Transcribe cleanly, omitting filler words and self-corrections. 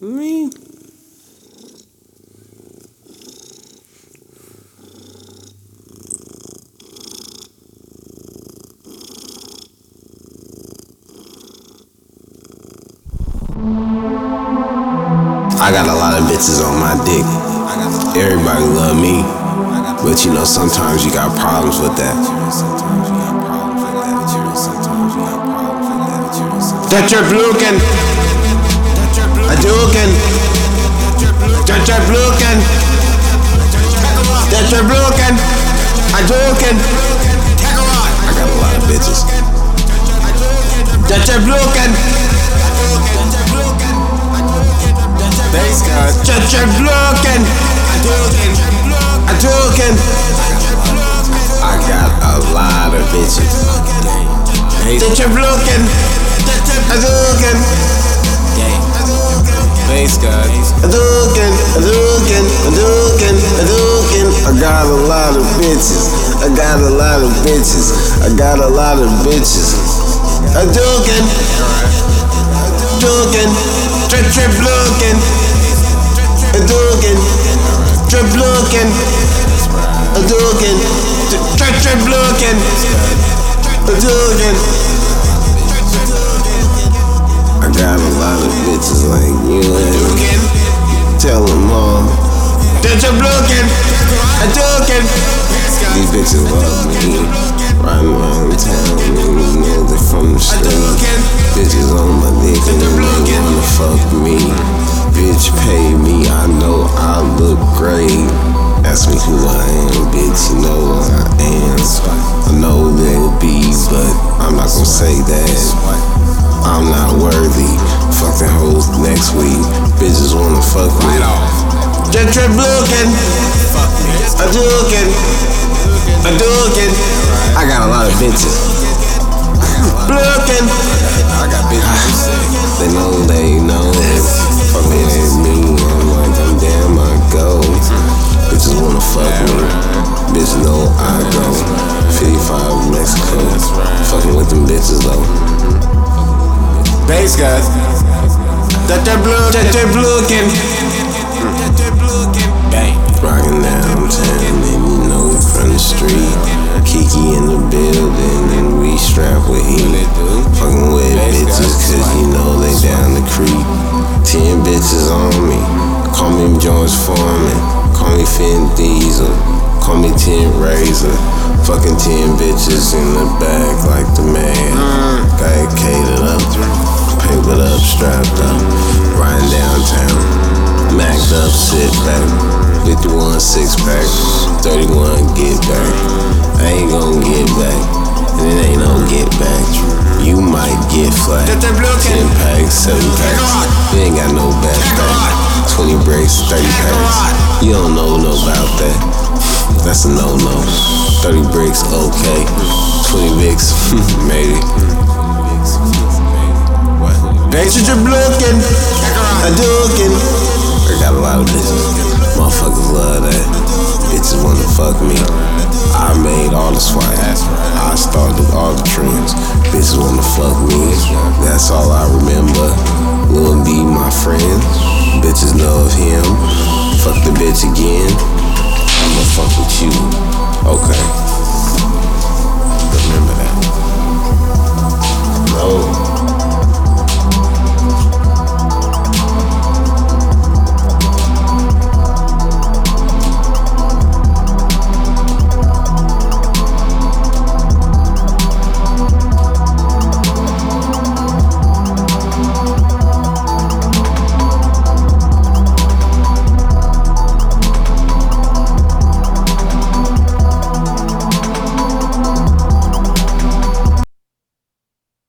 Me? I got a lot of bitches on my dick. Everybody love me, but you know sometimes you got problems with that. That you're looking, I joking. That you're looking, that you're looking, I joking. I got a lot of bitches. That you're looking. That you're looking. I joking. I got a lot of bitches. That you're looking. I joking. Bass God. I joking. I got a lot of bitches. I got a lot of bitches. I got a lot of bitches. I joking. Trip looking. I joking. Trip looking. I joking. Trip looking. I joking. I got a lot of bitches like you and tell them all that you're looking. I joking. These bitches love me. Riding around town and you know they from the street. Bitches on my dick and they wanna fuck me. Bitch pay me, I know I look great. Ask me who I am, bitch, you know what I am. I know they'll be, but I'm not gonna say that. I'm not worthy. Fuck the hoes next week. Bitches wanna fuck me. Just trip looking. I joking. I got a lot of bitches. Looking. I got bitches. They know. Fucking at me. I'm like, I'm damn, I go. Bitches wanna fuck me. Bitch know I go. 55 Mexico. Fucking with them bitches though. Bass God. That they're looking. Bang. Rockin' downtown and you know we from the street. Kiki in the building and we strapped with heat. Fucking with bitches cause you know they down the creek. 10 bitches on me. Call me George Foreman. Call me Finn Diesel. Call me 10 Razor. Fucking 10 bitches in the back like the man. Got it catered up. Papered up, strapped up. Riding downtown. Macked up, sit back. 51 6-pack, 31 get back. I ain't gon' get back, and it ain't no get back. You might get flat. 10 packs, 7 packs. You ain't got no backpack. 20 bricks, 30 packs. You don't know about that. That's a no-no. 30 bricks, okay. 20 bricks, maybe. Bitch, you're looking. I joking. I got a lot of bitches. Motherfuckers love that. Bitches wanna fuck me. I made all the swag. I started all the trends. Bitches wanna fuck me. That's all I remember. Lil B, my friend. Bitches know of him. Fuck the bitch again. I'ma fuck with you. Okay. Remember that. No.